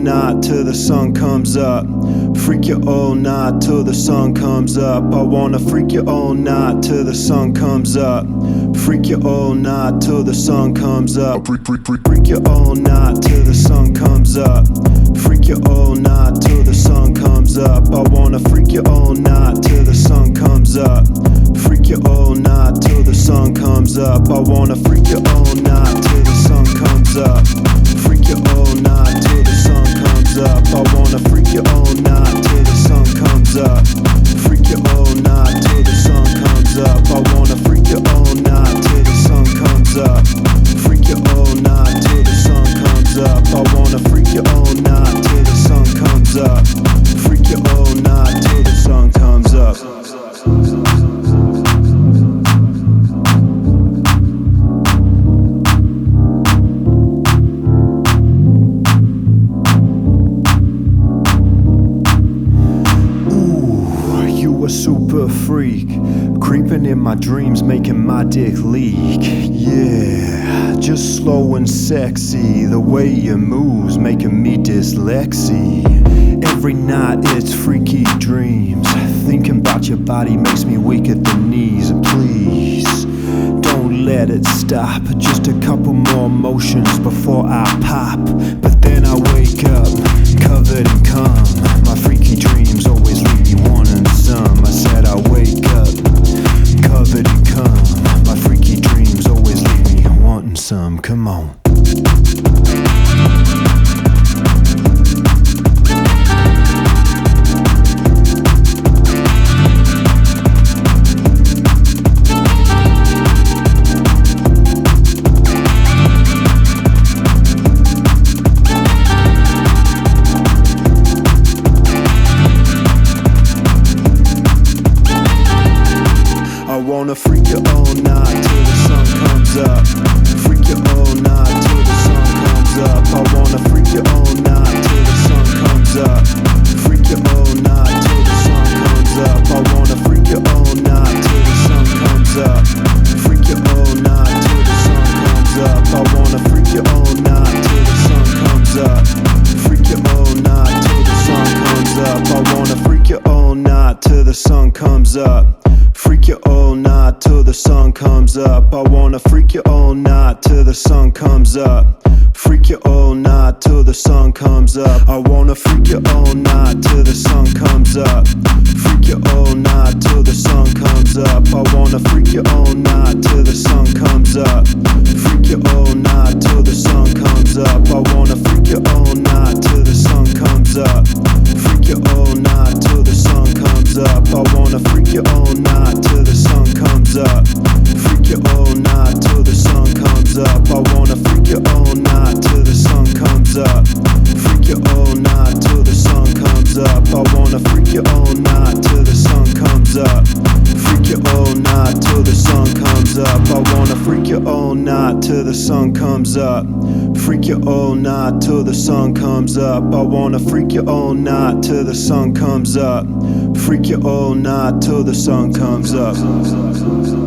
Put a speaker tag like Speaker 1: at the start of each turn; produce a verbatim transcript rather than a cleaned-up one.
Speaker 1: night till the sun comes up. Freak you all night till the sun comes up. I wanna freak you all night till the sun comes up. Freak you all night till the sun comes up. Freak, freak, freak, freak you all night till the sun comes up. Freak you all night till the sun comes up. I wanna freak you all night till the sun comes up. Freak you all night till the sun comes up. I wanna freak you all night till the sun comes up. Freak you all night till the sun comes up. I wanna freak you all night till the sun comes up. Freak you all night till the sun comes up. I wanna freak you all night till the sun comes up. Freak you all night till the sun comes up. I wanna freak you all night till the sun comes up. Freak you all night till the sun comes up. A super freak, creeping in my dreams, making my dick leak. Yeah, just slow and sexy, the way you moves, making me dyslexic. Every night it's freaky dreams, thinking about your body makes me weak at the knees. And please, don't let it stop, just a couple more motions before I pop. But then I wake up, covered in cum. My freaky dreams always leave me wanting some. I said I wake up, covered in cum. My freaky dreams always leave me wanting some. Come on. I wanna freak you all night till the sun comes up. Freak you all night till the sun comes up. I wanna freak you all night till the sun comes up. Freak you all night till the sun comes up. I wanna freak you all night till the sun comes up. Freak you all night till the sun comes up. I wanna freak you all night till the sun comes up. Freak you all night till the sun comes up. I wanna freak you all night till the sun comes up. Freak you all night till the sun comes up. I wanna freak you all night till the sun comes up. Freak you all night till the sun comes up. I wanna freak you all night till the sun comes up. Freak you all night till the sun comes up. I wanna freak you all night till the sun comes up. Freak you all night till the sun comes up. I wanna freak you all night till the sun comes up. Freak you all night till the sun comes up. I wanna freak you all night till the sun comes up. Freak you all night till the sun comes up. I wanna freak you all night till the sun comes up. Freak you all night till the sun comes up. I wanna freak you all night till the sun comes up. Freak you all night till the sun comes up. I wanna freak you all night till the sun comes up. Freak you all night till the sun comes up. I wanna freak you all night till the sun comes up. Freak you all night till the sun comes up.